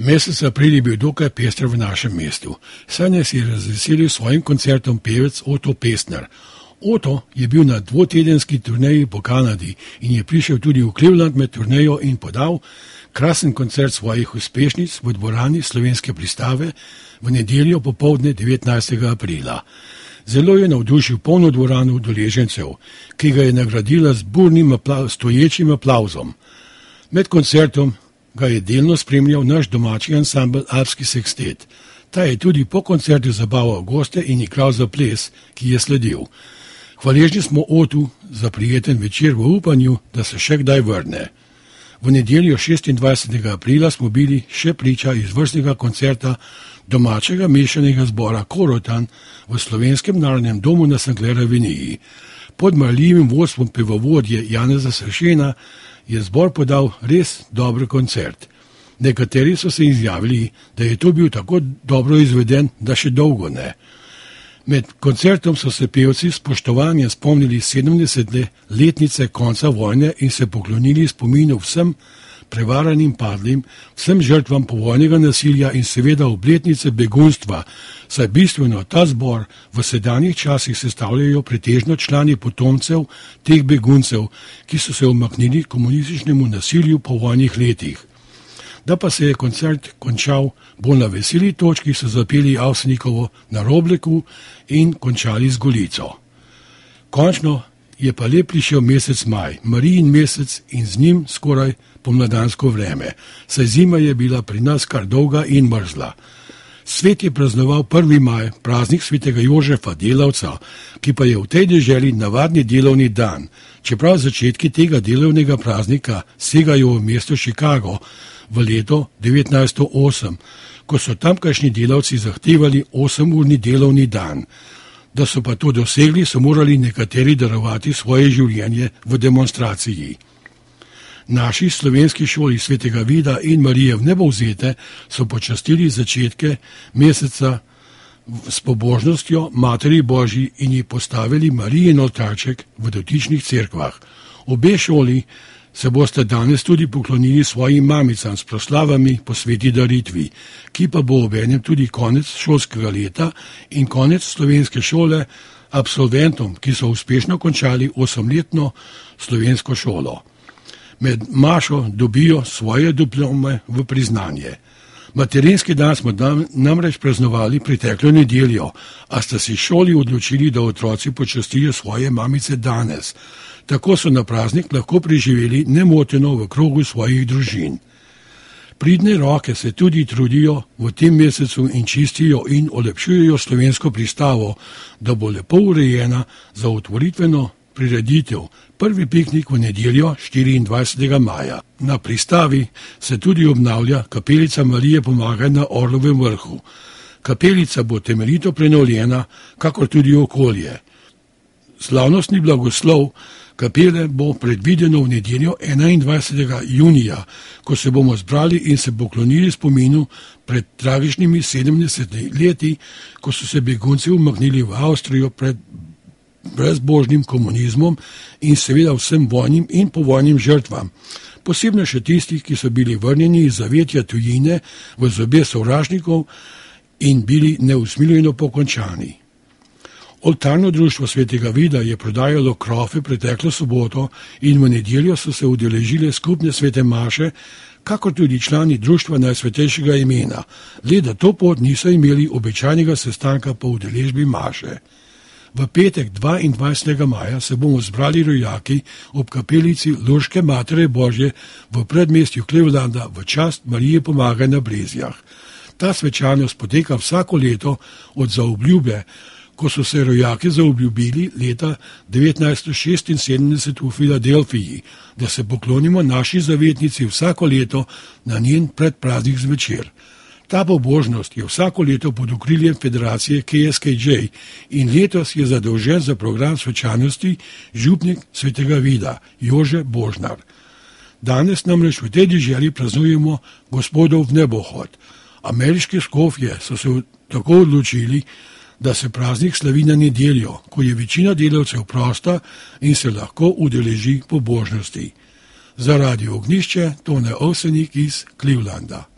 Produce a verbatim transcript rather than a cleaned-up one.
Mesec april je bil dokaj pester v našem mestu. Saj nas je razveselil s svojim koncertom pevec Otto Pestner. Otto je bil na dvotedenski turneji po Kanadi in je prišel tudi v Cleveland med turnejo in podal krasen koncert svojih uspešnic v dvorani Slovenske pristave v nedeljo popoldne devetnajstega aprila. Zelo je navdušil polno dvorano udeležencev, ki ga je nagradila z burnim apla- stoječim aplavzom. Med koncertom ga je delno spremljal naš domači ansambel Alpski sekstet. Ta je tudi po koncertu zabaval goste in igral za ples, ki je sledil. Hvaležni smo Otu za prijeten večer v upanju, da se še kdaj vrne. V nedeljo šestindvajsetega aprila smo bili še priča izvrstnega koncerta domačega mešanega zbora Korotan v Slovenskem narodnem domu na Sanklera Aveniji. Pod marljivim vodstvom pevovodje Janeza Sršena je zbor podal res dober koncert. Nekateri so se izjavili, da je to bil tako dobro izveden, da še dolgo ne. Med koncertom so se pevci s spoštovanjem spomnili sedemdesete letnice konca vojne in se poklonili spominu vsem prevaranim padlim, vsem žrtvam povojnega nasilja in seveda obletnice begunstva, saj bistveno ta zbor v sedanjih časih sestavljajo pretežno člani potomcev teh beguncev, ki so se umaknili komunističnemu nasilju po vojnih letih. Da pa se je koncert končal bolj na veseli točki, so zapeli Avsenikovo Na Robleku in končali z Golico. Končno je pa lep prišel mesec maj, Marijin mesec in z njim skoraj pomladansko vreme, saj zima je bila pri nas kar dolga in mrzla. Svet je praznoval prvi maj, praznik svetega Jožefa, delavca, ki pa je v tej deželi navadni delovni dan, čeprav začetki tega delovnega praznika segajo v mesto Chicago v leto devetnajststo osem, ko so tamkajšnji delavci zahtevali osemurni delovni dan. Da so pa to dosegli, so morali nekateri darovati svoje življenje v demonstraciji. Naši slovenski šoli svetega Vida in Marije Vnebovzete so počastili začetke meseca s pobožnostjo Materi Božji in ji postavili Marijin oltarček v dotičnih cerkvah. Obe šoli se boste danes tudi poklonili svojim mamicam s proslavami po sveti daritvi, ki pa bo obenem tudi konec šolskega leta in konec slovenske šole absolventom, ki so uspešno končali osemletno slovensko šolo. Med mašo dobijo svoje diplome v priznanje. Materinski dan smo namreč praznovali preteklo nedeljo, a sta si šoli odločili, da otroci počastijo svoje mamice danes. Tako so na praznik lahko preživeli nemoteno v krogu svojih družin. Pridne roke se tudi trudijo v tem mesecu in čistijo in olepšujejo slovensko pristavo, da bo lepo urejena za otvoritveno prireditev, prvi piknik v nedeljo štiriindvajsetega maja. Na pristavi se tudi obnavlja kapelica Marije Pomagaj na Orlovem vrhu. Kapelica bo temeljito prenovljena, kakor tudi okolje. Slavnostni blagoslov kapele bo predvideno v nedeljo enaindvajsetega junija, ko se bomo zbrali in se poklonili spominu pred tragičnimi sedemdesetimi leti, ko so se begunci umaknili v Avstrijo pred brezbožnim komunizmom in seveda vsem vojnim in povojnim žrtvam. Posebno še tistih, ki so bili vrnjeni iz zavetja tujine v zobe sovražnikov in bili neusmiljeno pokončani. Oltarno društvo svetega Vida je prodajalo krofe preteklo soboto in v nedeljo so se udeležile skupne svete maše, kakor tudi člani društva Najsvetejšega imena, le da to pot niso imeli običajnega sestanka po udeležbi maše. V petek dvaindvajsetega maja se bomo zbrali rojaki ob kapelici Lurške Matere Božje v predmestju Clevelanda v čast Marije Pomagaj na Brezjah. Ta svečanost poteka vsako leto od zaobljube, ko so se rojaki zaobljubili leta devetnajststo šestinsedemdeset v Filadelfiji, da se poklonimo naši zavetnici vsako leto na njen predpraznik zvečer. Ta pobožnost je vsako leto pod okriljem Federacije K S K J in letos je zadolžen za program svečanosti župnik svetega Vida Jože Božnar. Danes namreč v tej deželi praznujemo Gospodov vnebohod. Ameriški škofje so se tako odločili, da se praznik slavi na nedeljo, ko je večina delavcev prosta in se lahko udeleži pobožnosti. Za Radio Ognjišče Tone Avsenik iz Clevelanda.